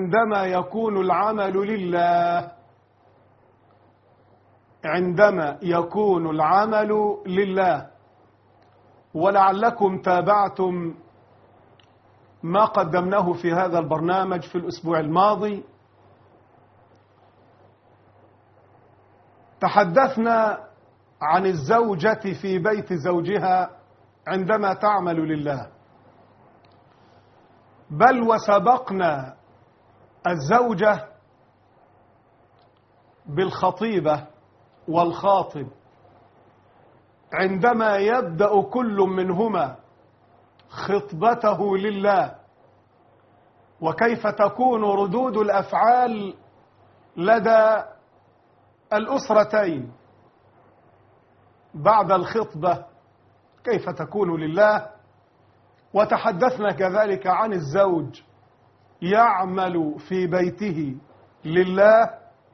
عندما يكون العمل لله، عندما يكون العمل لله. ولعلكم تابعتم ما قدمناه في هذا البرنامج في الأسبوع الماضي. تحدثنا عن الزوجة في بيت زوجها عندما تعمل لله، بل وسبقنا الزوجة بالخطيبة والخاطب عندما يبدأ كل منهما خطبته لله، وكيف تكون ردود الأفعال لدى الأسرتين بعد الخطبة، كيف تكون لله. وتحدثنا كذلك عن الزوج يعمل في بيته لله.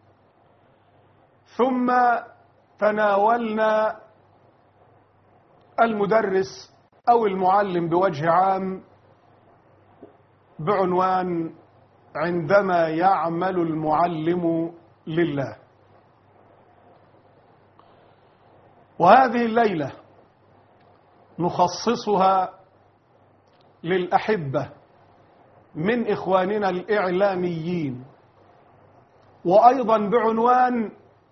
ثم تناولنا المدرس أو المعلم بوجه عام بعنوان عندما يعمل المعلم لله. وهذه الليلة نخصصها للأحبة من إخواننا الإعلاميين، وأيضا بعنوان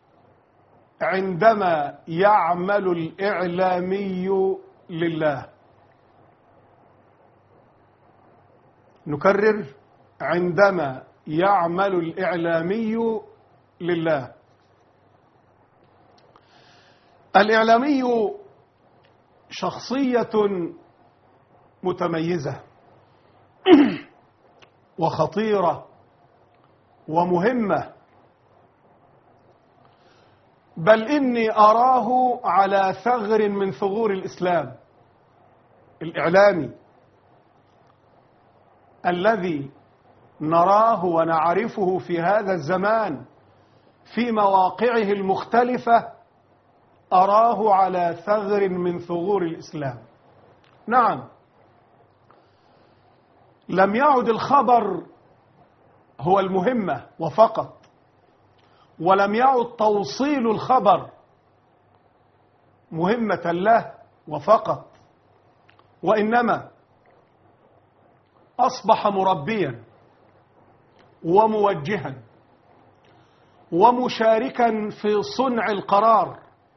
عندما يعمل الإعلامي لله. نكرر: عندما يعمل الإعلامي لله. الإعلامي شخصية متميزة وخطيرة ومهمة، بل إني أراه على ثغر من ثغور الإسلام. الإعلامي الذي نراه ونعرفه في هذا الزمان في مواقعه المختلفة أراه على ثغر من ثغور الإسلام. نعم، لم يعد الخبر هو المهمة وفقط، ولم يعد توصيل الخبر مهمة له وفقط، وإنما أصبح مربيا وموجها ومشاركا في صنع القرار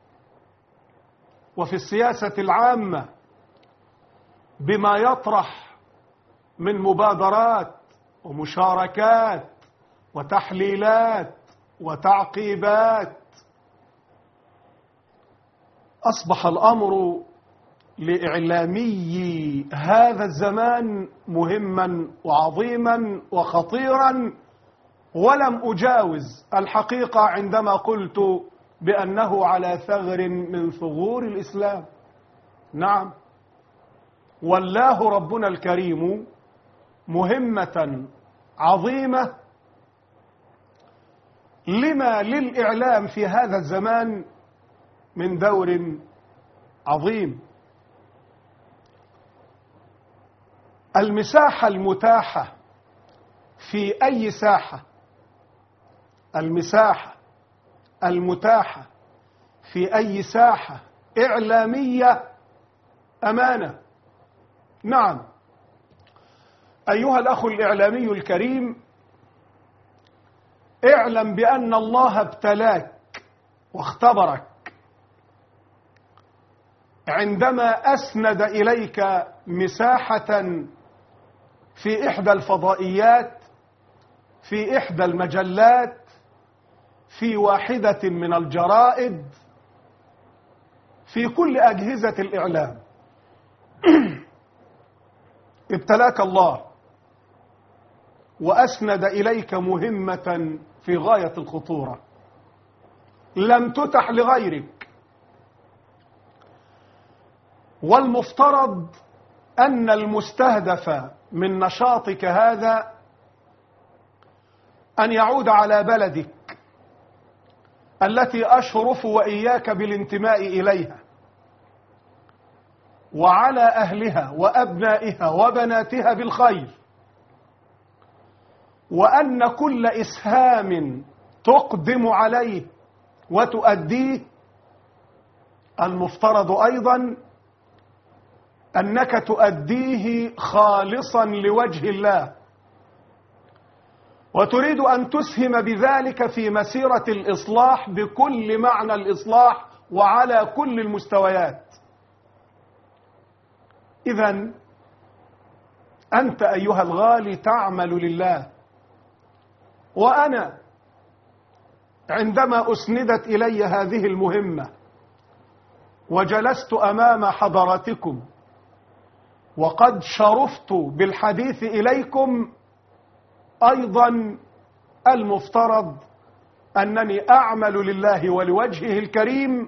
وفي السياسة العامة بما يطرح من مبادرات ومشاركات وتحليلات وتعقيبات. أصبح الأمر لإعلامي هذا الزمان مهما وعظيما وخطيرا، ولم أجاوز الحقيقة عندما قلت بأنه على ثغر من ثغور الإسلام. نعم، والله ربنا الكريم مهمة عظيمة لما للإعلام في هذا الزمان من دور عظيم. المساحة المتاحة في أي ساحة، المساحة المتاحة في أي ساحة إعلامية أمانة. نعم، أيها الأخ الإعلامي الكريم، اعلم بأن الله ابتلاك واختبرك عندما أسند إليك مساحة في إحدى الفضائيات، في إحدى المجلات، في واحدة من الجرائد، في كل أجهزة الإعلام. ابتلاك الله وأسند إليك مهمة في غاية الخطورة لم تتح لغيرك، والمفترض أن المستهدف من نشاطك هذا أن يعود على بلدك التي أشرف وإياك بالانتماء إليها، وعلى أهلها وأبنائها وبناتها بالخير، وأن كل إسهام تقدم عليه وتؤديه المفترض أيضا أنك تؤديه خالصا لوجه الله، وتريد أن تسهم بذلك في مسيرة الإصلاح بكل معنى الإصلاح وعلى كل المستويات. إذن أنت أيها الغالي تعمل لله، وأنا عندما أسندت إلي هذه المهمة وجلست أمام حضراتكم وقد شرفت بالحديث إليكم، أيضا المفترض أنني أعمل لله ولوجهه الكريم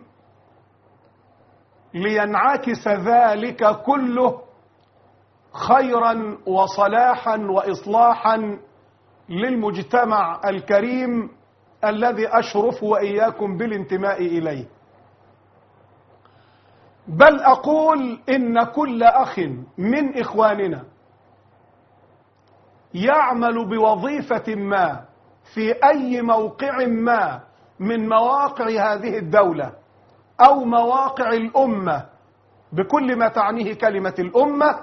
لينعكس ذلك كله خيرا وصلاحا وإصلاحا للمجتمع الكريم الذي أشرف وإياكم بالانتماء إليه. بل أقول إن كل أخ من إخواننا يعمل بوظيفة ما في أي موقع ما من مواقع هذه الدولة أو مواقع الأمة بكل ما تعنيه كلمة الأمة،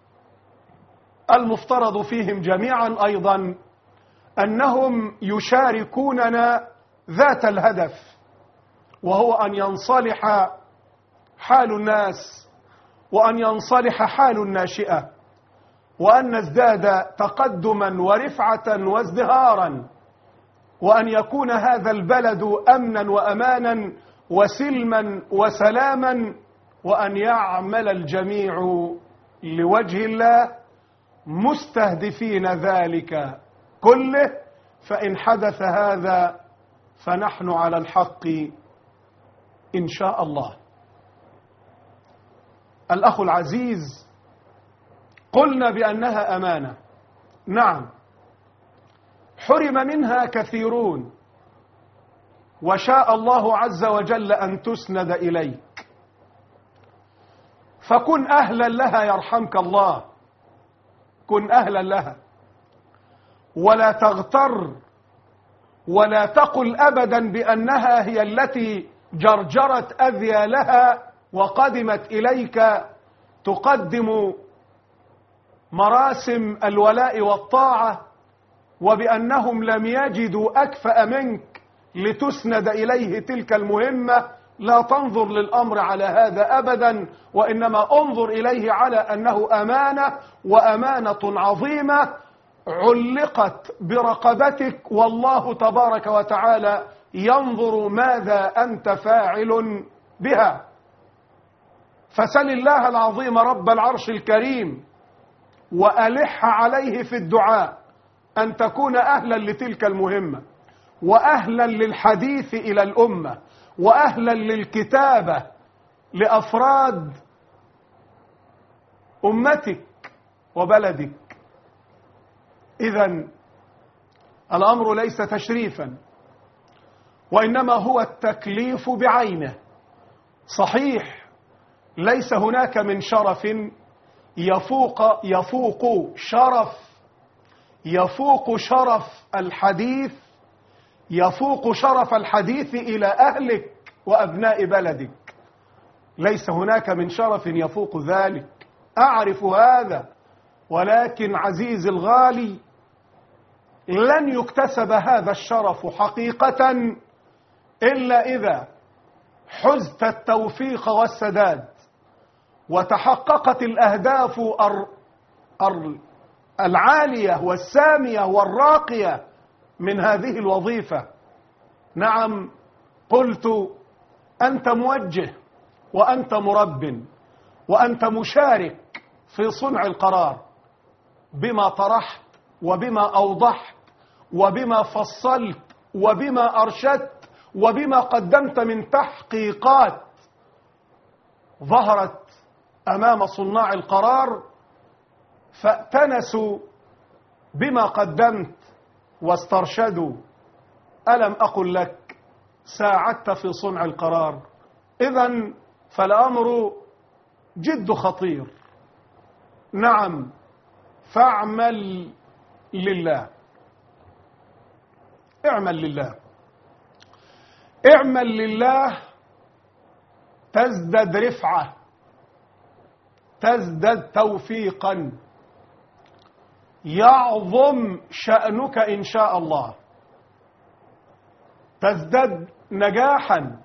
المفترض فيهم جميعا أيضا أنهم يشاركوننا ذات الهدف، وهو أن ينصلح حال الناس وأن ينصلح حال الناشئة، وأن نزداد تقدما ورفعة وازدهارا، وأن يكون هذا البلد أمنا وأمانا وسلما وسلاما، وأن يعمل الجميع لوجه الله مستهدفين ذلك كله. فإن حدث هذا فنحن على الحق إن شاء الله. الأخ العزيز، قلنا بأنها أمانة، نعم، حرم منها كثيرون وشاء الله عز وجل أن تسند إليك، فكن أهلا لها يرحمك الله، كن أهلا لها، ولا تغتر ولا تقل أبدا بأنها هي التي جرجرت أذيالها وقدمت إليك تقدم مراسم الولاء والطاعة، وبأنهم لم يجدوا أكفأ منك لتسند إليه تلك المهمة. لا تنظر للأمر على هذا أبدا، وإنما انظر إليه على أنه أمانة، وأمانة عظيمة علقت برقبتك، والله تبارك وتعالى ينظر ماذا أنت فاعل بها. فسل الله العظيم رب العرش الكريم وألح عليه في الدعاء أن تكون أهلا لتلك المهمة، وأهلا للحديث إلى الأمة، وأهلا للكتابة لأفراد أمتك وبلدك. إذن الأمر ليس تشريفا، وإنما هو التكليف بعينه. صحيح ليس هناك من شرف يفوق شرف الحديث، يفوق شرف الحديث إلى أهلك وأبناء بلدك. ليس هناك من شرف يفوق ذلك، أعرف هذا، ولكن عزيزي الغالي لن يكتسب هذا الشرف حقيقة إلا إذا حزت التوفيق والسداد، وتحققت الأهداف العالية والسامية والراقية من هذه الوظيفة. نعم، قلت أنت موجه، وأنت مرب، وأنت مشارك في صنع القرار بما طرحت وبما أوضحت وبما فصلت وبما أرشدت وبما قدمت من تحقيقات ظهرت أمام صناع القرار، فأتنسوا بما قدمت واسترشدوا. ألم أقل لك ساعدت في صنع القرار؟ إذن فالأمر جد خطير. نعم، فاعمل لله، اعمل لله، اعمل لله تزدد رفعة، تزدد توفيقا، يعظم شأنك إن شاء الله، تزدد نجاحا،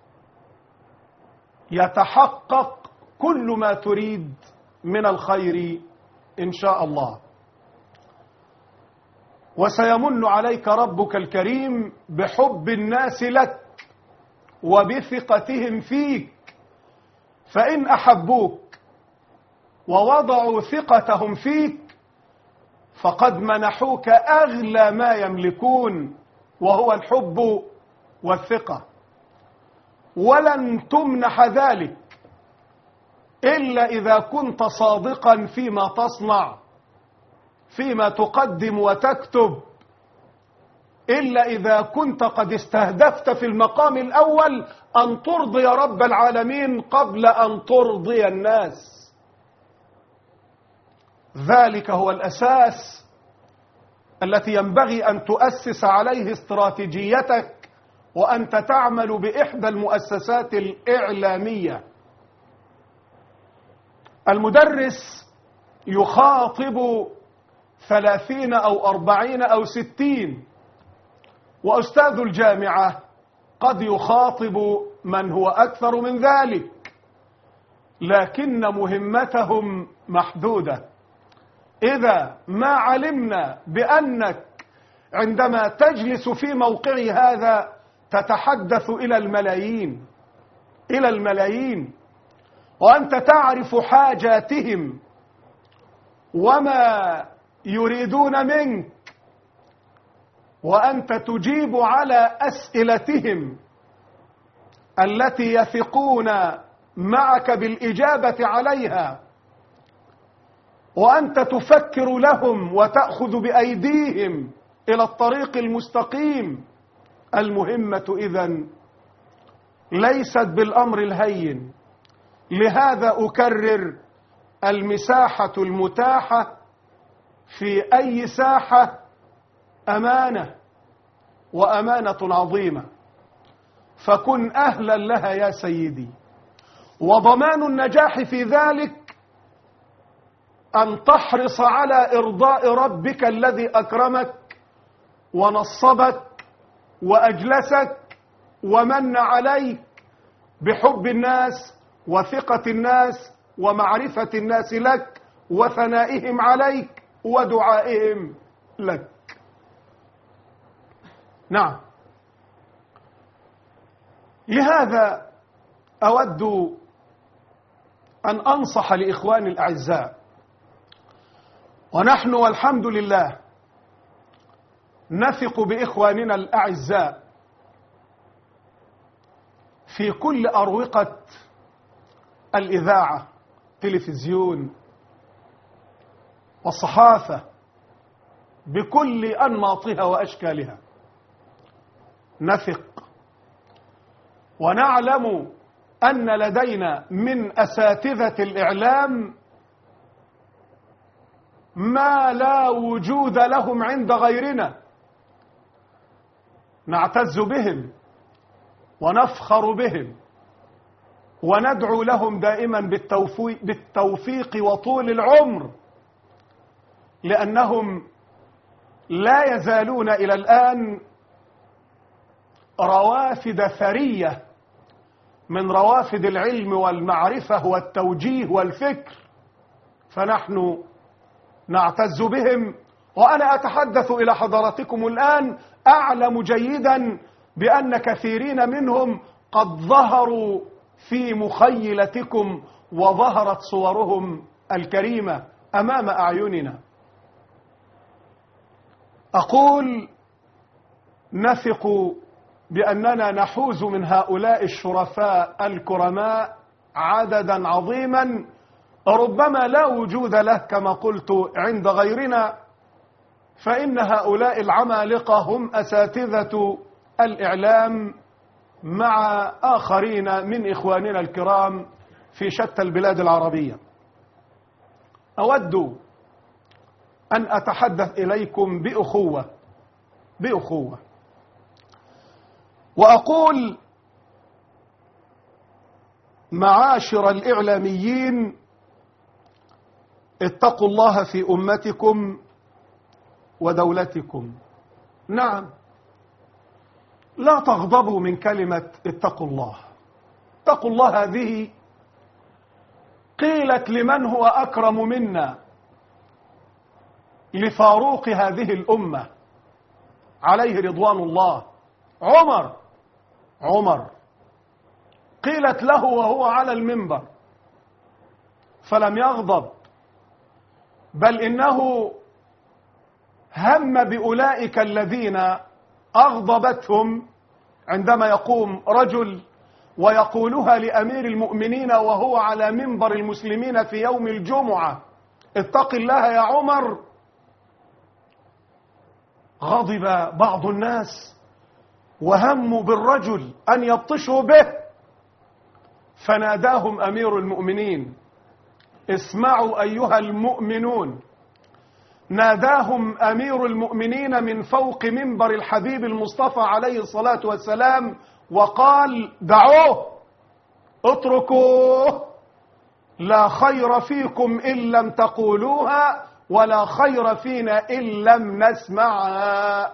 يتحقق كل ما تريد من الخير إن شاء الله. وسيمن عليك ربك الكريم بحب الناس لك وبثقتهم فيك، فإن أحبوك ووضعوا ثقتهم فيك فقد منحوك أغلى ما يملكون، وهو الحب والثقة، ولن تمنح ذلك إلا إذا كنت صادقا فيما تصنع، فيما تقدم وتكتب، إلا إذا كنت قد استهدفت في المقام الأول أن ترضي رب العالمين قبل أن ترضي الناس. ذلك هو الأساس التي ينبغي أن تؤسس عليه استراتيجيتك وأنت تعمل بإحدى المؤسسات الإعلامية. المدرس يخاطب 30 أو 40 أو 60، وأستاذ الجامعة قد يخاطب من هو أكثر من ذلك، لكن مهمتهم محدودة. إذا ما علمنا بأنك عندما تجلس في موقع هذا تتحدث إلى الملايين، إلى الملايين، وأنت تعرف حاجاتهم وما يريدون منك، وأنت تجيب على أسئلتهم التي يثقون معك بالإجابة عليها، وأنت تفكر لهم وتأخذ بأيديهم إلى الطريق المستقيم. المهمة إذن ليست بالأمر الهين. لهذا أكرر: المساحة المتاحة في أي ساحة أمانة، وأمانة عظيمة، فكن أهلا لها يا سيدي. وضمان النجاح في ذلك أن تحرص على إرضاء ربك الذي أكرمك ونصبك وأجلسك ومن عليك بحب الناس وثقة الناس ومعرفة الناس لك وثنائهم عليك ودعائهم لك. نعم، لهذا أود أن أنصح لإخواني الأعزاء، ونحن والحمد لله نثق بإخواننا الأعزاء في كل أروقة الإذاعة، تلفزيون، والصحافة بكل أنماطها وأشكالها. نثق ونعلم أن لدينا من أساتذة الإعلام ما لا وجود لهم عند غيرنا، نعتز بهم ونفخر بهم وندعو لهم دائما بالتوفيق وطول العمر، لأنهم لا يزالون إلى الآن روافد ثرية من روافد العلم والمعرفة والتوجيه والفكر، فنحن نعتز بهم. وأنا أتحدث إلى حضراتكم الآن أعلم جيدا بأن كثيرين منهم قد ظهروا في مخيلتكم وظهرت صورهم الكريمة أمام أعيننا. أقول نثق بأننا نحوز من هؤلاء الشرفاء الكرماء عددا عظيما ربما لا وجود له كما قلت عند غيرنا، فإن هؤلاء العمالقة هم أساتذة الإعلام مع آخرين من إخواننا الكرام في شتى البلاد العربية. أود أن أتحدث إليكم بأخوة وأقول معاشر الإعلاميين اتقوا الله في أمتكم ودولتكم. نعم، لا تغضبوا من كلمة اتقوا الله. اتقوا الله هذه قيلت لمن هو أكرم منا، لفاروق هذه الأمة عليه رضوان الله، عمر قيلت له وهو على المنبر فلم يغضب، بل إنه هم بأولئك الذين أغضبتهم عندما يقوم رجل ويقولها لأمير المؤمنين وهو على منبر المسلمين في يوم الجمعة: اتق الله يا عمر. غضب بعض الناس وهموا بالرجل أن يبطشوا به، فناداهم أمير المؤمنين: اسمعوا أيها المؤمنون. ناداهم أمير المؤمنين من فوق منبر الحبيب المصطفى عليه الصلاة والسلام وقال: دعوه، اتركوه، لا خير فيكم إن لم تقولوها، ولا خير فينا إن لم نسمعها.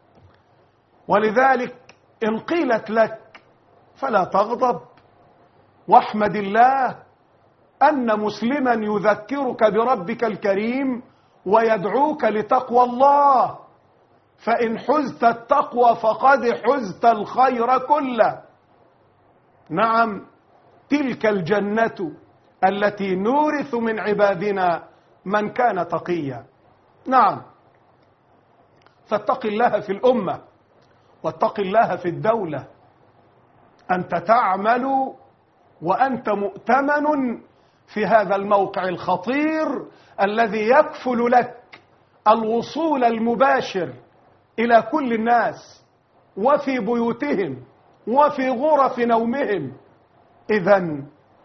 ولذلك إن قيلت لك فلا تغضب، واحمد الله أن مسلما يذكرك بربك الكريم ويدعوك لتقوى الله، فإن حزت التقوى فقد حزت الخير كله. نعم، تلك الجنة التي نورث من عبادنا من كان تقيا. نعم، فاتق الله في الأمة واتق الله في الدولة. أنت تعمل وأنت مؤتمن في هذا الموقع الخطير الذي يكفل لك الوصول المباشر إلى كل الناس وفي بيوتهم وفي غرف نومهم. إذن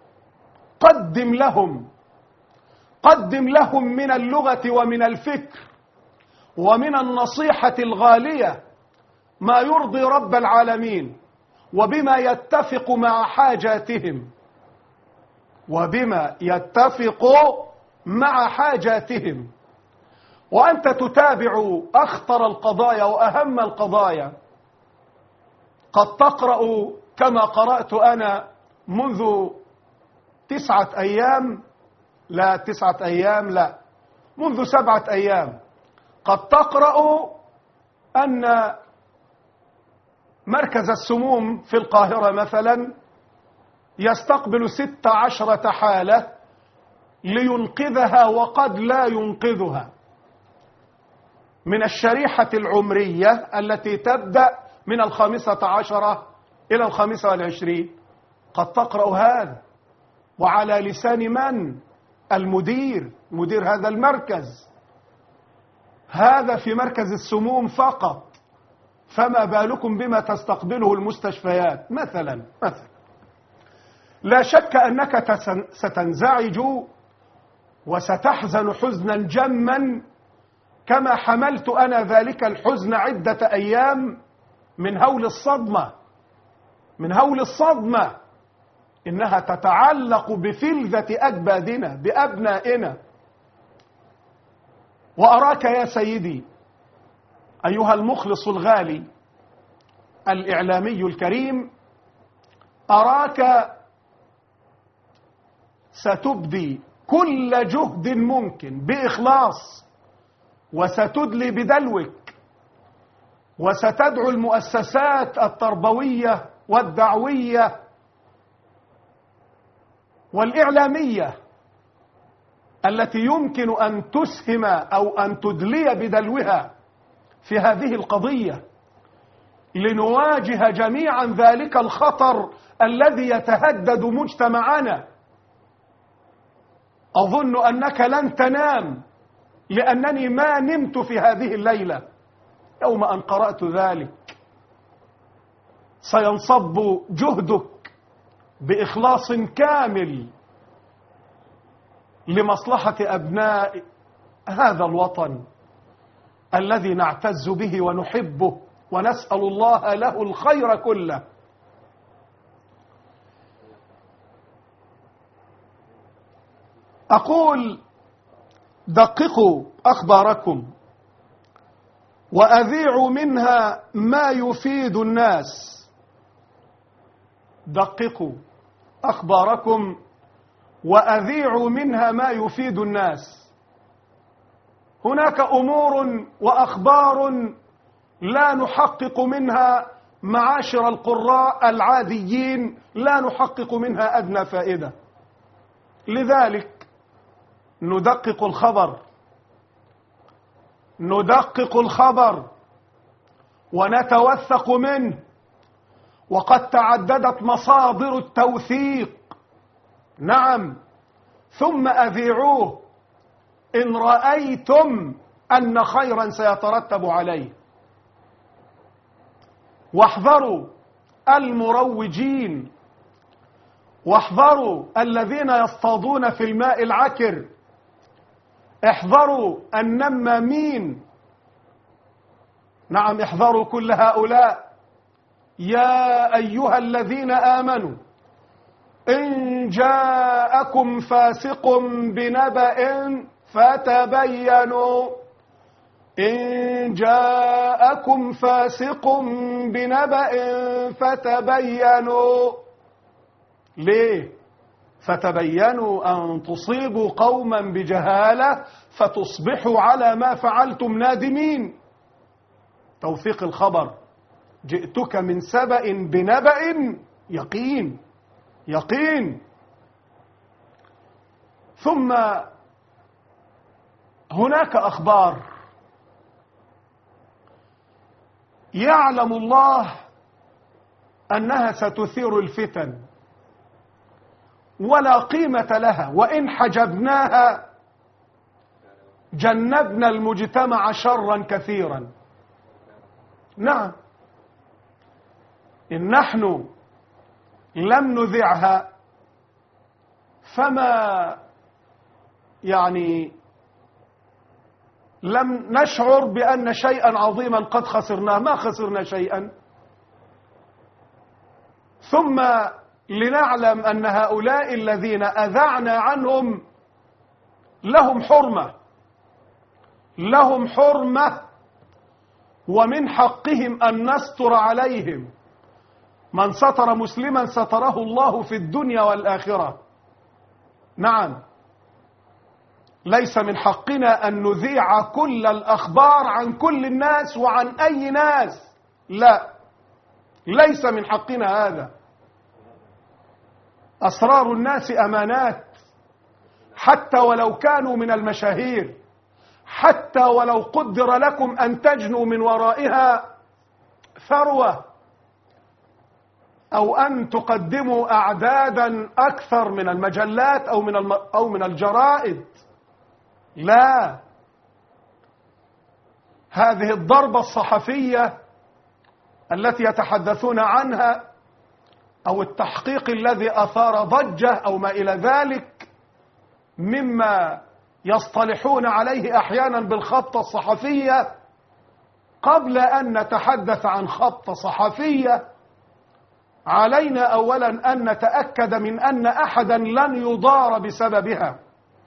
قدم لهم من اللغة ومن الفكر ومن النصيحة الغالية ما يرضي رب العالمين، وبما يتفق مع حاجاتهم، وأنت تتابع أخطر القضايا وأهم القضايا. قد تقرأ كما قرأت أنا منذ 9 أيام، منذ 7 أيام، قد تقرأ أن مركز السموم في القاهرة مثلا يستقبل 16 حالة لينقذها وقد لا ينقذها من الشريحة العمرية التي تبدأ من 15 إلى 25. قد تقرأ هذا، وعلى لسان من؟ مدير هذا المركز. هذا في مركز السموم فقط، فما بالكم بما تستقبله المستشفيات مثلا. لا شك أنك ستنزعج وستحزن حزنا جما كما حملت أنا ذلك الحزن عدة أيام من هول الصدمة. إنها تتعلق بفلذة أجبادنا بأبنائنا. وأراك يا سيدي أيها المخلص الغالي الإعلامي الكريم، أراك ستبدي كل جهد ممكن بإخلاص، وستدلي بدلوك، وستدعو المؤسسات التربوية والدعوية والإعلامية التي يمكن أن تسهم أو أن تدلي بدلوها في هذه القضية، لنواجه جميعا ذلك الخطر الذي يتهدد مجتمعنا. أظن أنك لن تنام، لأنني ما نمت في هذه الليلة يوم أن قرأت ذلك. سينصب جهدك بإخلاص كامل لمصلحة أبناء هذا الوطن الذي نعتز به ونحبه ونسأل الله له الخير كله. أقول دققوا أخباركم وأذيعوا منها ما يفيد الناس. دققوا أخباركم وأذيعوا منها ما يفيد الناس. هناك أمور وأخبار لا نحقق منها، معاشر القراء العاديين لا نحقق منها أدنى فائدة، لذلك ندقق الخبر، ندقق الخبر ونتوثق منه، وقد تعددت مصادر التوثيق. نعم، ثم أذيعوه إن رأيتم أن خيرا سيترتب عليه. واحذروا المروجين، واحذروا الذين يصطادون في الماء العكر، احذروا النمامين. نعم، احذروا كل هؤلاء. يا أيها الذين آمنوا إن جاءكم فاسق بنبأ فتبينوا، إن جاءكم فاسق بنبأ فتبينوا. ليه؟ فتبينوا أن تصيبوا قوما بجهالة فتصبحوا على ما فعلتم نادمين. توثيق الخبر، جئتك من سبأ بنبأ يقين، يقين. ثم هناك أخبار يعلم الله أنها ستثير الفتن ولا قيمة لها، وإن حجبناها جنبنا المجتمع شرا كثيرا. نعم، إن نحن لم نذعها فما لم نشعر بأن شيئا عظيما قد خسرناه، ما خسرنا شيئا. ثم لنعلم أن هؤلاء الذين أذعنا عنهم لهم حرمة، لهم حرمة، ومن حقهم أن نستر عليهم. من ستر مسلما ستره الله في الدنيا والآخرة. نعم، ليس من حقنا أن نذيع كل الأخبار عن كل الناس وعن أي ناس، لا، ليس من حقنا هذا. أسرار الناس أمانات، حتى ولو كانوا من المشاهير، حتى ولو قدر لكم أن تجنوا من ورائها ثروة أو أن تقدموا أعدادا أكثر من المجلات أو من الجرائد. لا، هذه الضربة الصحفية التي يتحدثون عنها أو التحقيق الذي أثار ضجة أو ما إلى ذلك مما يصطلحون عليه أحيانا بالخبطة الصحفية، قبل أن نتحدث عن خبطة صحفية علينا أولا أن نتأكد من أن أحدا لن يضار بسببها،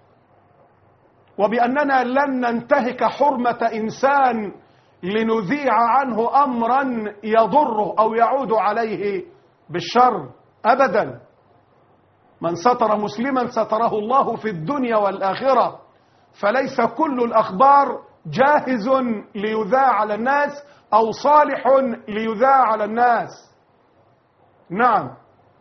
وبأننا لن ننتهك حرمة إنسان لنذيع عنه أمرا يضره أو يعود عليه بالشر أبدا. من ستر مسلما ستره الله في الدنيا والآخرة، فليس كل الأخبار جاهز ليذاع على الناس أو صالح ليذاع على الناس. نعم،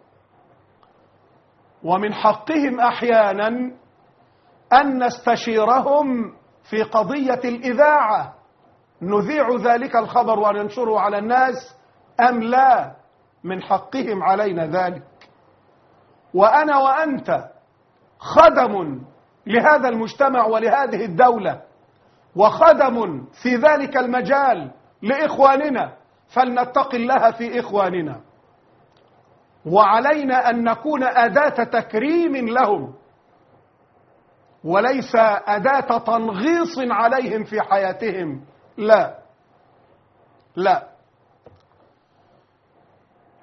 ومن حقهم أحيانا أن نستشيرهم في قضية الإذاعة، نذيع ذلك الخبر وننشره على الناس أم لا، من حقهم علينا ذلك. وأنا وأنت خدم لهذا المجتمع ولهذه الدولة، وخدم في ذلك المجال لإخواننا، فلنتق الله في إخواننا، وعلينا أن نكون أداة تكريم لهم وليس أداة تنغيص عليهم في حياتهم. لا لا،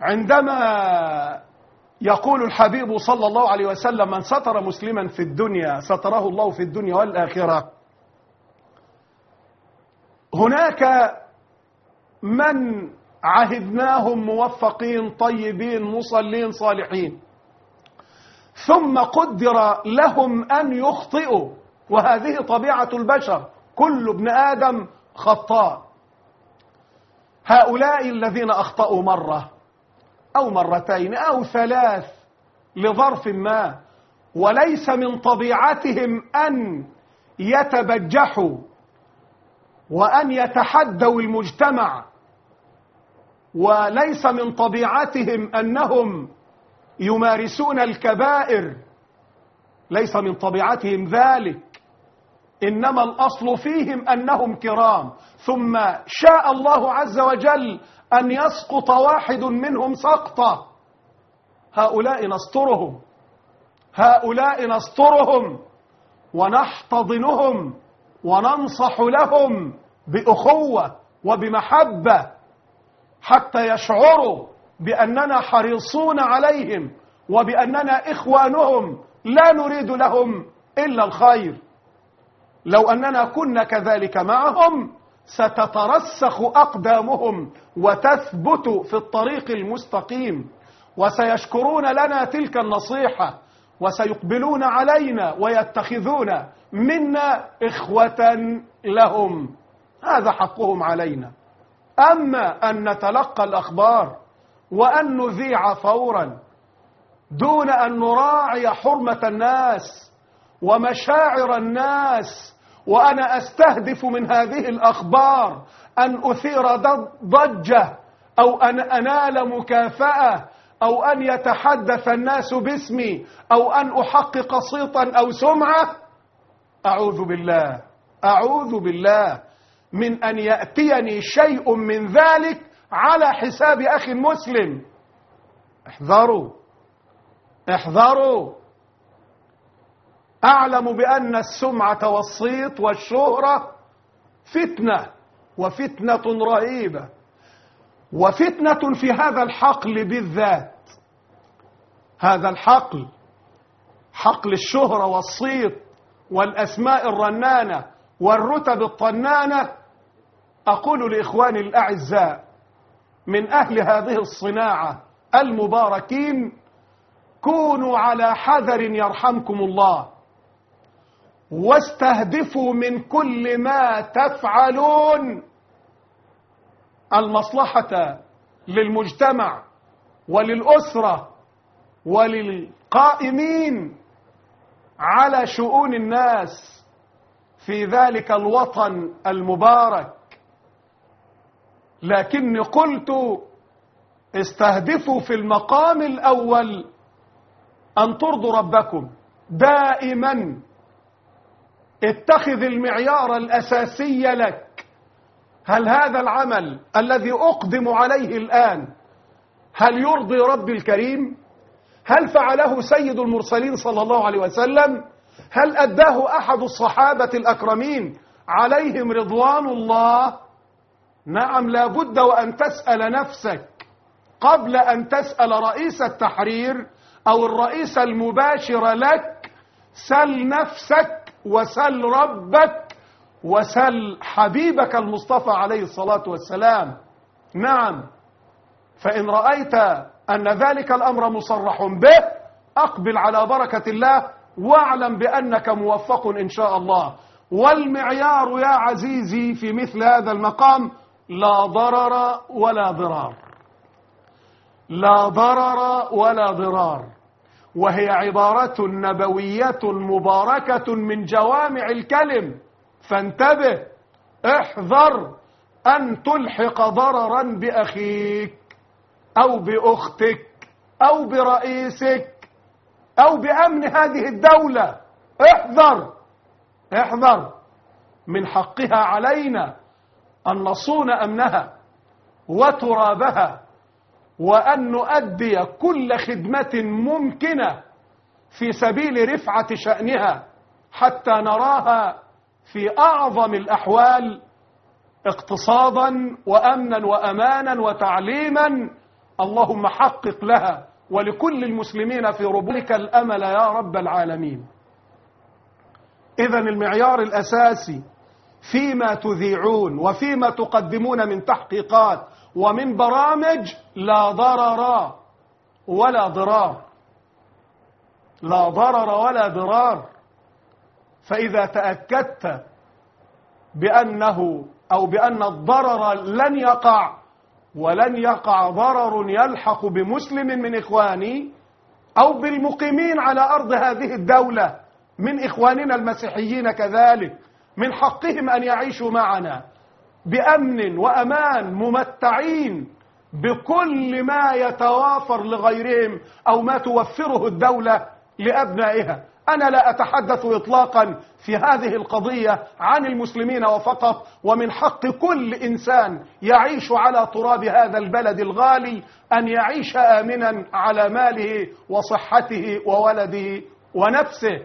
عندما يقول الحبيب صلى الله عليه وسلم: من ستر مسلما في الدنيا ستره الله في الدنيا والآخرة. هناك من عهدناهم موفقين طيبين مصلين صالحين، ثم قدر لهم أن يخطئوا، وهذه طبيعة البشر، كل ابن آدم خطاء. هؤلاء الذين أخطأوا مرة أو مرتين أو ثلاث لظرف ما، وليس من طبيعتهم أن يتبجحوا وأن يتحدوا المجتمع، وليس من طبيعتهم أنهم يمارسون الكبائر، ليس من طبيعتهم ذلك، إنما الأصل فيهم أنهم كرام، ثم شاء الله عز وجل أن يسقط واحد منهم سقطة. هؤلاء نسترهم، هؤلاء نسترهم ونحتضنهم وننصح لهم بأخوة وبمحبة حتى يشعروا بأننا حريصون عليهم وبأننا إخوانهم لا نريد لهم إلا الخير. لو أننا كنا كذلك معهم ستترسخ أقدامهم وتثبت في الطريق المستقيم، وسيشكرون لنا تلك النصيحة، وسيقبلون علينا ويتخذون منا إخوة لهم. هذا حقهم علينا. أما أن نتلقى الأخبار وأن نذيع فورا دون أن نراعي حرمة الناس ومشاعر الناس، وأنا أستهدف من هذه الأخبار أن أثير ضجة أو أن أنال مكافأة أو أن يتحدث الناس باسمي أو أن أحقق صيتا أو سمعة، أعوذ بالله، أعوذ بالله من أن يأتيني شيء من ذلك على حساب أخي مسلم. احذروا، احذروا. أعلم بأن السمعة والصيت والشهرة فتنة، وفتنة رهيبة، وفتنة في هذا الحقل بالذات. هذا الحقل، حقل الشهرة والصيت والأسماء الرنانة والرتب الطنانة، أقول لإخواني الأعزاء من أهل هذه الصناعة المباركين: كونوا على حذر يرحمكم الله، واستهدفوا من كل ما تفعلون المصلحة للمجتمع وللأسرة وللقائمين على شؤون الناس في ذلك الوطن المبارك. لكني قلت: استهدفوا في المقام الأول أن ترضوا ربكم دائما. اتخذ المعيار الأساسي لك: هل هذا العمل الذي أقدم عليه الآن هل يرضي ربي الكريم؟ هل فعله سيد المرسلين صلى الله عليه وسلم؟ هل أداه أحد الصحابة الأكرمين عليهم رضوان الله؟ نعم، لا بد وأن تسأل نفسك قبل أن تسأل رئيس التحرير أو الرئيس المباشر لك. سل نفسك وسل ربك وسل حبيبك المصطفى عليه الصلاة والسلام. نعم، فإن رأيت أن ذلك الأمر مصرح به أقبل على بركة الله، واعلم بأنك موفق إن شاء الله. والمعيار يا عزيزي في مثل هذا المقام: لا ضرر ولا ضرار، لا ضرر ولا ضرار، وهي عبارة نبوية مباركة من جوامع الكلم. فانتبه، احذر أن تلحق ضررا بأخيك أو بأختك أو برئيسك أو بأمن هذه الدولة. احذر، احذر. من حقها علينا أن نصون أمنها وترابها، وأن نؤدي كل خدمة ممكنة في سبيل رفعة شأنها حتى نراها في أعظم الأحوال اقتصادا وأمنا وأمانا وتعليما اللهم حقق لها ولكل المسلمين في ربك الأمل يا رب العالمين. إذن المعيار الأساسي فيما تذيعون وفيما تقدمون من تحقيقات ومن برامج لا ضرر ولا ضرار، لا ضرر ولا ضرار. فإذا تأكدت بأنه أو بأن الضرر لن يقع ولن يقع ضرر يلحق بمسلم من إخواني أو بالمقيمين على أرض هذه الدولة من إخواننا المسيحيين كذلك، من حقهم أن يعيشوا معنا بأمن وأمان ممتعين بكل ما يتوافر لغيرهم أو ما توفره الدولة لأبنائها. أنا لا أتحدث إطلاقا في هذه القضية عن المسلمين وفقط، ومن حق كل إنسان يعيش على تراب هذا البلد الغالي أن يعيش آمنا على ماله وصحته وولده ونفسه.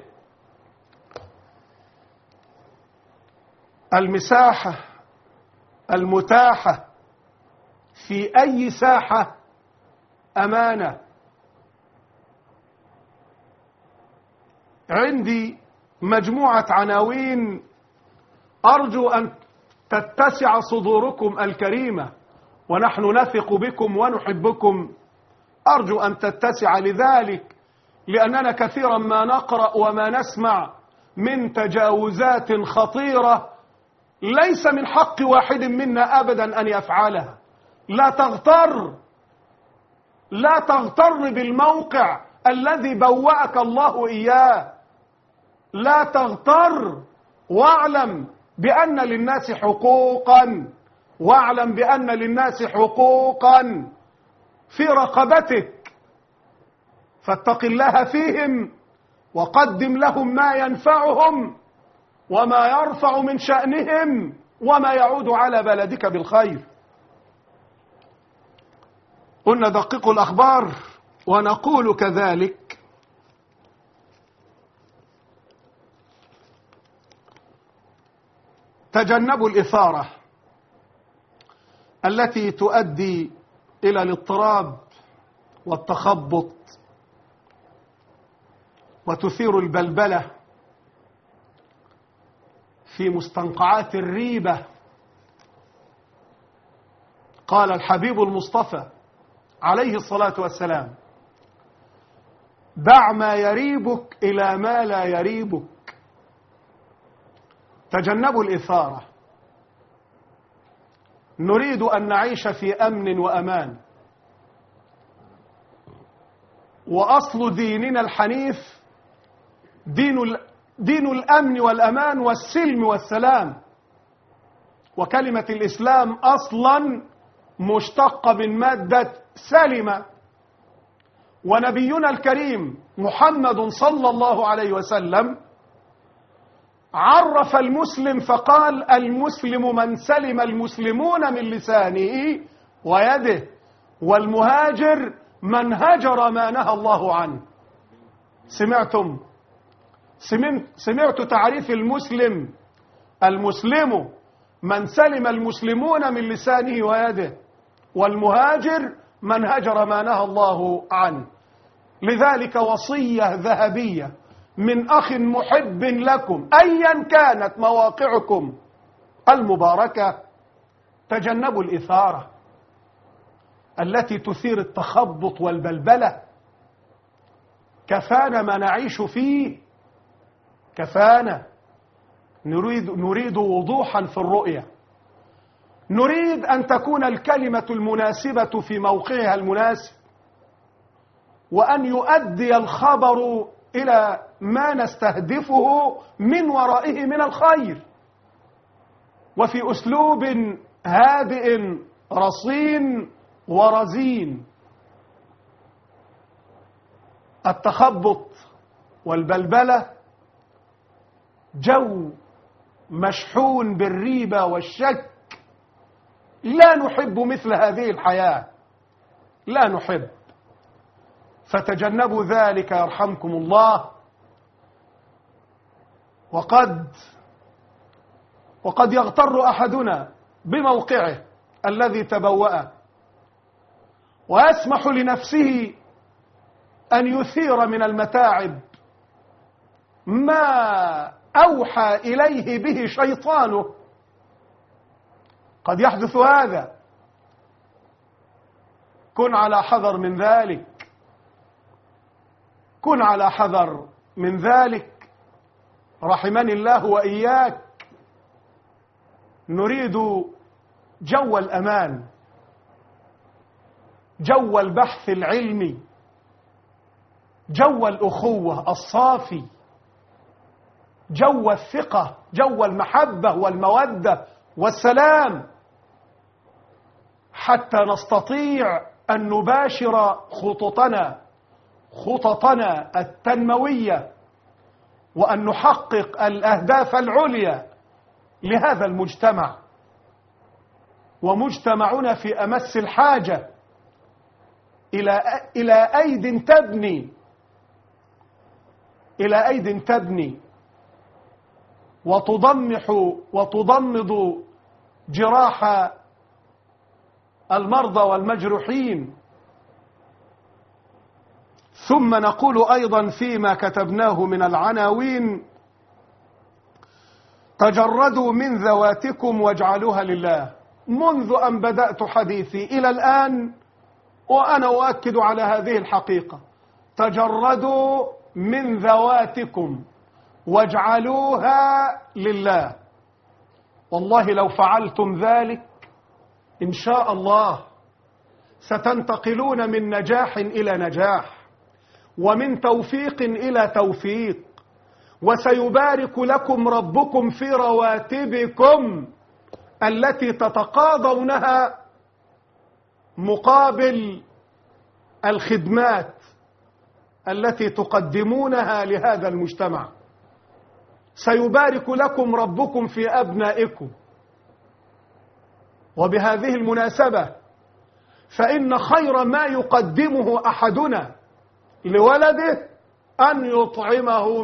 المساحة المتاحة في أي ساحة أمانة. عندي مجموعة عناوين أرجو أن تتسع صدوركم الكريمة، ونحن نثق بكم ونحبكم، أرجو أن تتسع لذلك، لأننا كثيرا ما نقرأ وما نسمع من تجاوزات خطيرة ليس من حق واحد منا أبدا أن يفعلها. لا تغتر بالموقع الذي بوأك الله إياه، لا تغتر، واعلم بأن للناس حقوقا، واعلم بأن للناس حقوقا في رقبتك، فاتق الله فيهم وقدم لهم ما ينفعهم وما يرفع من شأنهم وما يعود على بلدك بالخير. قلنا دققوا الأخبار ونقول كذلك تجنبوا الإثارة التي تؤدي إلى الاضطراب والتخبط وتثير البلبلة في مستنقعات الريبة. قال الحبيب المصطفى عليه الصلاة والسلام: دع ما يريبك إلى ما لا يريبك. تجنبوا الإثارة. نريد أن نعيش في أمن وأمان، وأصل ديننا الحنيف دين الأمن والأمان والسلم والسلام، وكلمة الإسلام أصلا مشتقة من مادة سلمة. ونبينا الكريم محمد صلى الله عليه وسلم عرف المسلم فقال: المسلم من سلم المسلمون من لسانه ويده، والمهاجر من هجر ما نهى الله عنه. سمعت تعريف المسلم: المسلم من سلم المسلمون من لسانه ويده، والمهاجر من هجر ما نهى الله عنه. لذلك وصية ذهبية من أخ محب لكم أيا كانت مواقعكم المباركة: تجنبوا الإثارة التي تثير التخبط والبلبلة. كفانا ما نعيش فيه، كفانا. نريد وضوحا في الرؤية، نريد أن تكون الكلمة المناسبة في موقعها المناسب، وأن يؤدي الخبر إلى ما نستهدفه من ورائه من الخير، وفي أسلوب هادئ رصين ورزين. التخبط والبلبلة جو مشحون بالريبة والشك، لا نحب مثل هذه الحياة، لا نحب. فتجنبوا ذلك يرحمكم الله. وقد يغتر أحدنا بموقعه الذي تبوأ، ويسمح لنفسه أن يثير من المتاعب ما أوحى إليه به شيطانه. قد يحدث هذا، كن على حذر من ذلك، كن على حذر من ذلك، رحمني الله وإياك. نريد جو الأمان، جو البحث العلمي، جو الأخوة الصافي، جو الثقة، جو المحبة والمودة والسلام، حتى نستطيع أن نباشر خططنا التنموية، وأن نحقق الأهداف العليا لهذا المجتمع. ومجتمعنا في أمس الحاجة إلى أيد تبني وتضمد جراح المرضى والمجروحين. ثم نقول أيضا فيما كتبناه من العناوين: تجردوا من ذواتكم واجعلوها لله. منذ أن بدأت حديثي إلى الآن وأنا أؤكد على هذه الحقيقة: تجردوا من ذواتكم واجعلوها لله. والله لو فعلتم ذلك إن شاء الله ستنتقلون من نجاح إلى نجاح، ومن توفيق إلى توفيق، وسيبارك لكم ربكم في رواتبكم التي تتقاضونها مقابل الخدمات التي تقدمونها لهذا المجتمع. سيبارك لكم ربكم في أبنائكم. وبهذه المناسبة فإن خير ما يقدمه أحدنا لولده أن يطعمه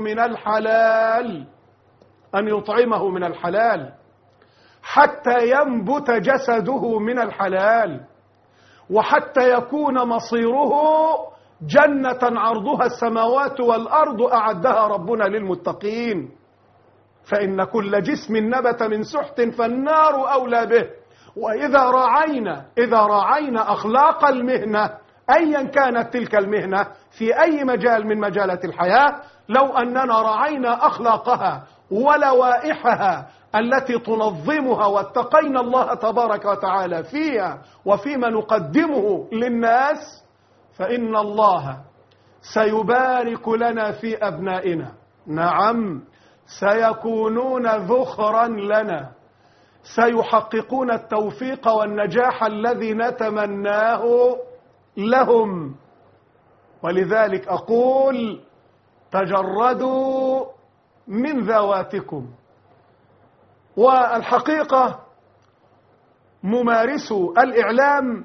من الحلال، حتى ينبت جسده من الحلال، وحتى يكون مصيره جنة عرضها السماوات والأرض أعدها ربنا للمتقين. فإن كل جسم نبت من سحت فالنار أولى به. وإذا راعينا أخلاق المهنة أيا كانت تلك المهنة في أي مجال من مجالات الحياة، لو أننا راعينا أخلاقها ولوائحها التي تنظمها واتقينا الله تبارك وتعالى فيها وفيما نقدمه للناس، فإن الله سيبارك لنا في أبنائنا. نعم، سيكونون ذخرا لنا، سيحققون التوفيق والنجاح الذي نتمناه لهم. ولذلك أقول: تجردوا من ذواتكم. والحقيقة ممارسو الإعلام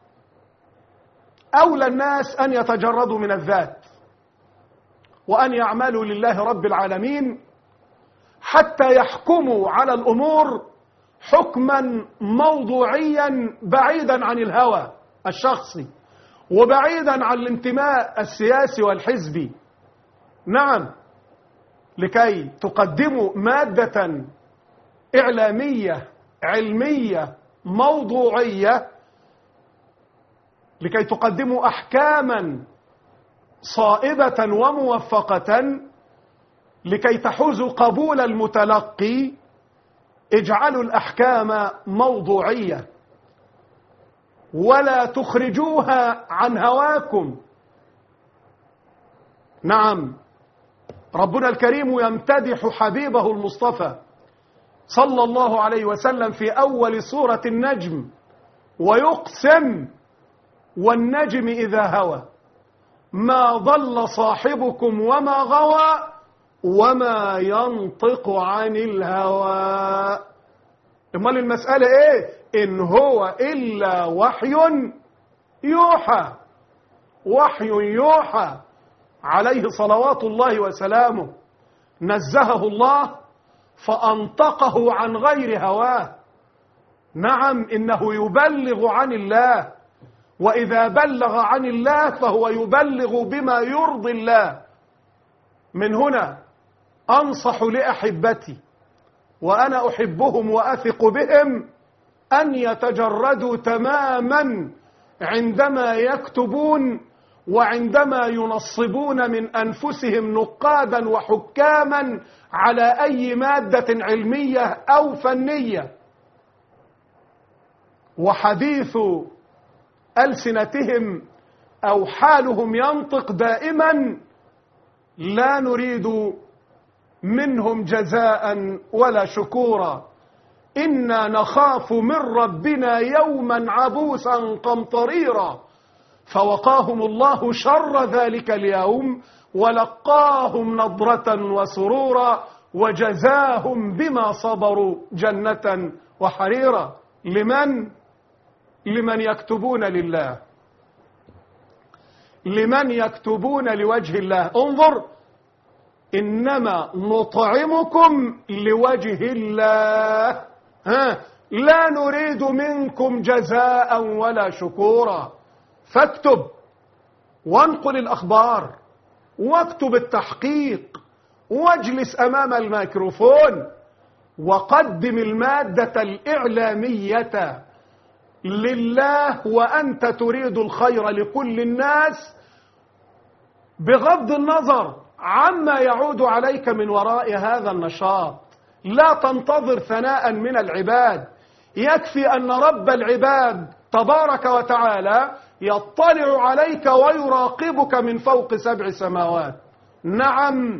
أولى الناس أن يتجردوا من الذات، وأن يعملوا لله رب العالمين، حتى يحكموا على الأمور حكما موضوعيا بعيدا عن الهوى الشخصي وبعيدا عن الانتماء السياسي والحزبي. نعم، لكي تقدموا مادة إعلامية علمية موضوعية، لكي تقدموا أحكاما صائبة وموفقة، لكي تحوزوا قبول المتلقي، اجعلوا الأحكام موضوعية ولا تخرجوها عن هواكم. نعم، ربنا الكريم يمتدح حبيبه المصطفى صلى الله عليه وسلم في أول سورة النجم ويقسم: والنجم إذا هوى ما ضل صاحبكم وما غوى وما ينطق عن الهوى. امال المسألة ايه؟ إن هو إلا وحي يوحى عليه صلوات الله وسلامه، نزهه الله فأنطقه عن غير هواه. نعم، إنه يبلغ عن الله وإذا بلغ عن الله فهو يبلغ بما يرضي الله. من هنا أنصح لأحبتي وأنا أحبهم وأثق بهم أن يتجردوا تماما عندما يكتبون وعندما ينصبون من أنفسهم نقادا وحكاما على أي مادة علمية أو فنية، وحديث ألسنتهم أو حالهم ينطق دائما لا نريد منهم جزاء ولا شكورا، إنا نخاف من ربنا يوما عبوسا قمطريرا، فوقاهم الله شر ذلك اليوم ولقاهم نضرة وسرورا وجزاهم بما صبروا جنة وحريرا. لمن يكتبون لله، لمن يكتبون لوجه الله. انظر، إنما نطعمكم لوجه الله، لا نريد منكم جزاء ولا شكورا. فاكتب وانقل الأخبار واكتب التحقيق واجلس أمام الميكروفون وقدم المادة الإعلامية لله وأنت تريد الخير لكل الناس بغض النظر عما يعود عليك من وراء هذا النشاط. لا تنتظر ثناء من العباد، يكفي أن رب العباد تبارك وتعالى يطلع عليك ويراقبك من فوق 7 سماوات. نعم.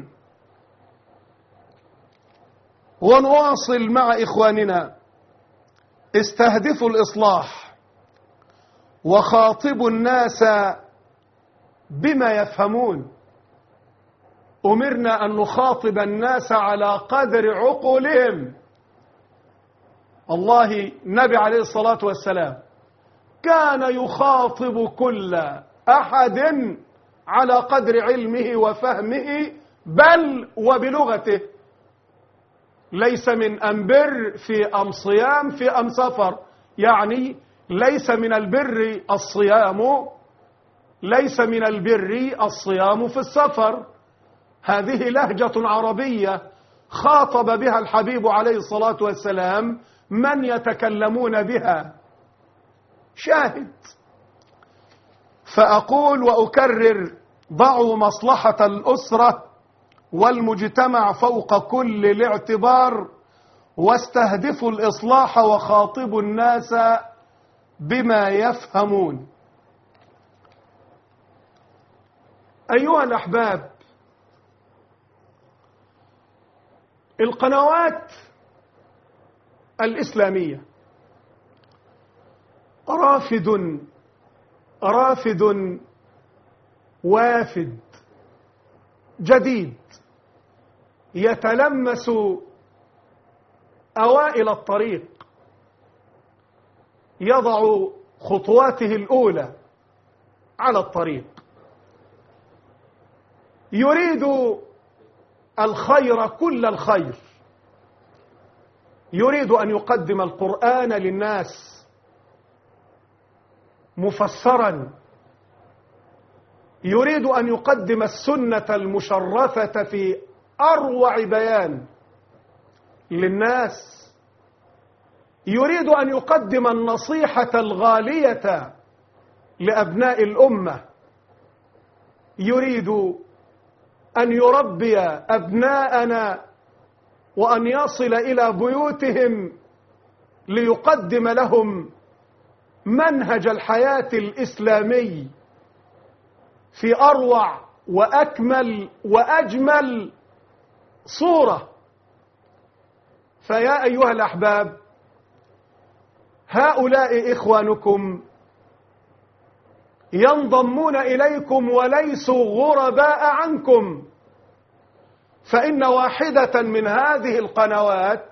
ونواصل مع إخواننا. استهدفوا الإصلاح وخاطبوا الناس بما يفهمون. أمرنا أن نخاطب الناس على قدر عقولهم. الله النبي عليه الصلاة والسلام كان يخاطب كل أحد على قدر علمه وفهمه بل وبلغته، ليس من أم بر في أم صيام في أم سفر، يعني ليس من البر الصيام، ليس من البر الصيام في السفر. هذه لهجة عربية خاطب بها الحبيب عليه الصلاة والسلام من يتكلمون بها. شاهد. فأقول وأكرر: ضعوا مصلحة الأسرة والمجتمع فوق كل الاعتبار، واستهدفوا الإصلاح وخاطبوا الناس بما يفهمون. أيها الأحباب، القنوات الإسلامية رافد وافد جديد يتلمس أوائل الطريق، يضع خطواته الأولى على الطريق، يريد الخير كل الخير، يريد أن يقدم القرآن للناس مفسرا، يريد أن يقدم السنة المشرفة في أروع بيان للناس، يريد أن يقدم النصيحة الغالية لأبناء الأمة، يريد أن يربي أبناءنا وأن يصل إلى بيوتهم ليقدم لهم منهج الحياة الإسلامي في أروع وأكمل وأجمل صورة. فيا أيها الأحباب، هؤلاء إخوانكم ينضمون إليكم وليسوا غرباء عنكم، فإن واحدة من هذه القنوات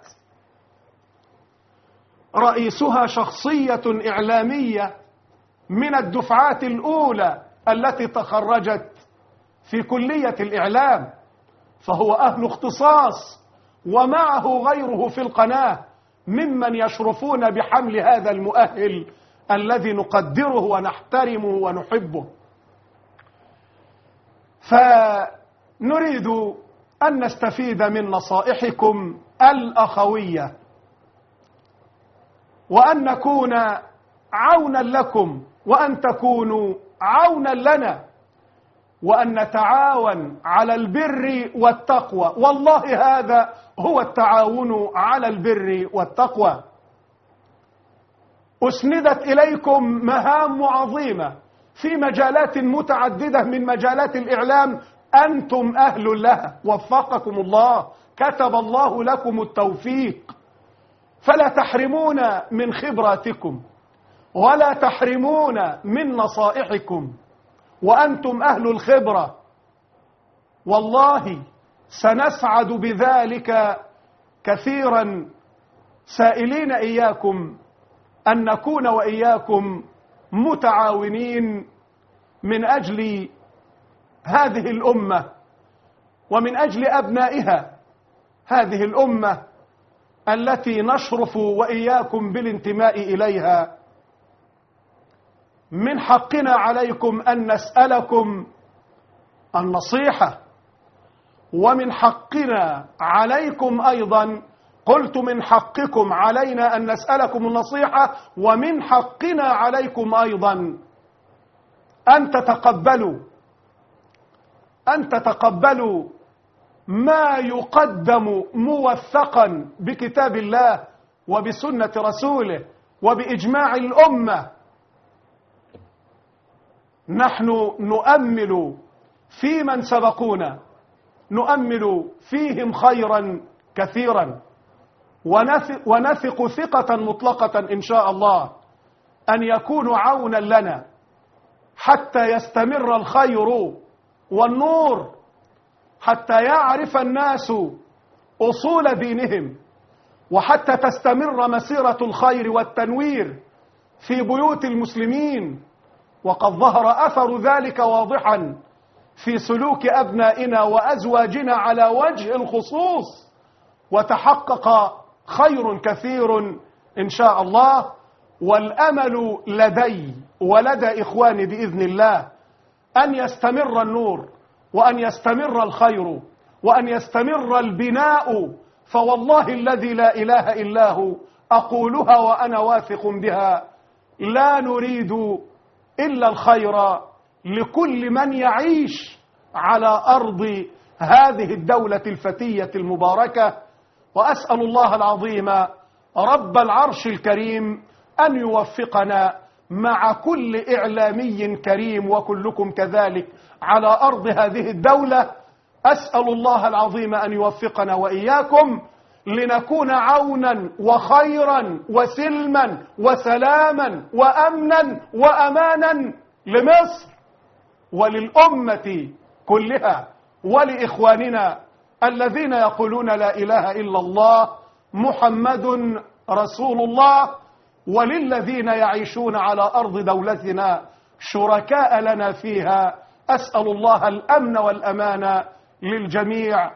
رئيسها شخصية إعلامية من الدفعات الأولى التي تخرجت في كلية الإعلام، فهو أهل اختصاص، ومعه غيره في القناة ممن يشرفون بحمل هذا المؤهل الذي نقدره ونحترمه ونحبه. فنريد أن نستفيد من نصائحكم الأخوية، وأن نكون عونا لكم وأن تكونوا عونا لنا، وأن نتعاون على البر والتقوى. والله هذا هو التعاون على البر والتقوى. أسندت إليكم مهام عظيمة في مجالات متعددة من مجالات الإعلام، أنتم أهل لها، وفقكم الله، كتب الله لكم التوفيق. فلا تحرمون من خبراتكم ولا تحرمون من نصائحكم، وأنتم أهل الخبرة. والله سنسعد بذلك كثيرا، سائلين إياكم أن نكون وإياكم متعاونين من أجل هذه الأمة ومن أجل أبنائها، هذه الأمة التي نشرف وإياكم بالانتماء إليها. من حقنا عليكم أن نسألكم النصيحة، ومن حقنا عليكم أيضا، قلت من حقكم علينا أن نسألكم النصيحة، ومن حقنا عليكم أيضا أن تتقبلوا ما يقدم موثقا بكتاب الله وبسنة رسوله وبإجماع الأمة. نحن نؤمل في من سبقونا، نؤمل فيهم خيرا كثيرا، ونثق ثقة مطلقة إن شاء الله أن يكونوا عونا لنا حتى يستمر الخير والنور، حتى يعرف الناس أصول دينهم، وحتى تستمر مسيرة الخير والتنوير في بيوت المسلمين. وقد ظهر أثر ذلك واضحا في سلوك أبنائنا وأزواجنا على وجه الخصوص، وتحقق خير كثير إن شاء الله. والأمل لدي ولدى إخواني بإذن الله أن يستمر النور، وأن يستمر الخير، وأن يستمر البناء. فوالله الذي لا إله إلا هو أقولها وأنا واثق بها، لا نريد إلا الخير لكل من يعيش على أرض هذه الدولة الفتية المباركة. وأسأل الله العظيم رب العرش الكريم أن يوفقنا مع كل إعلامي كريم، وكلكم كذلك على أرض هذه الدولة. أسأل الله العظيم أن يوفقنا وإياكم لنكون عونا وخيرا وسلما وسلاما وأمنا وأمانا لمصر وللأمة كلها، ولإخواننا الذين يقولون لا إله إلا الله محمد رسول الله، وللذين يعيشون على أرض دولتنا شركاء لنا فيها. أسأل الله الأمن والأمان للجميع،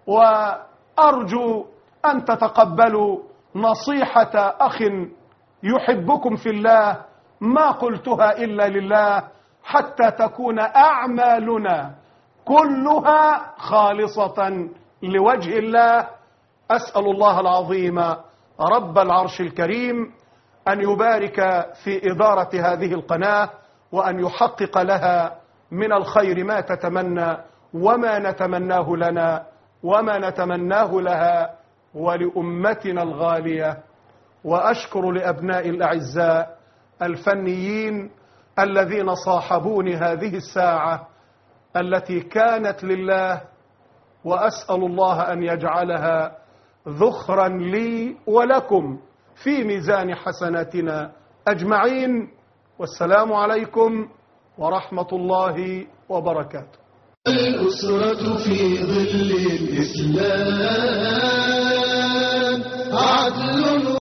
وأرجو أن تتقبلوا نصيحة أخ يحبكم في الله، ما قلتها إلا لله، حتى تكون أعمالنا كلها خالصة لوجه الله. أسأل الله العظيم رب العرش الكريم أن يبارك في إدارة هذه القناة، وأن يحقق لها من الخير ما تتمنى وما نتمناه لنا وما نتمناه لها ولأمتنا الغالية. وأشكر لأبناء الأعزاء الفنيين الذين صاحبوني هذه الساعة التي كانت لله، وأسأل الله أن يجعلها ذخرا لي ولكم في ميزان حسناتنا أجمعين. والسلام عليكم ورحمة الله وبركاته. الأسرة في ظل الإسلام عدل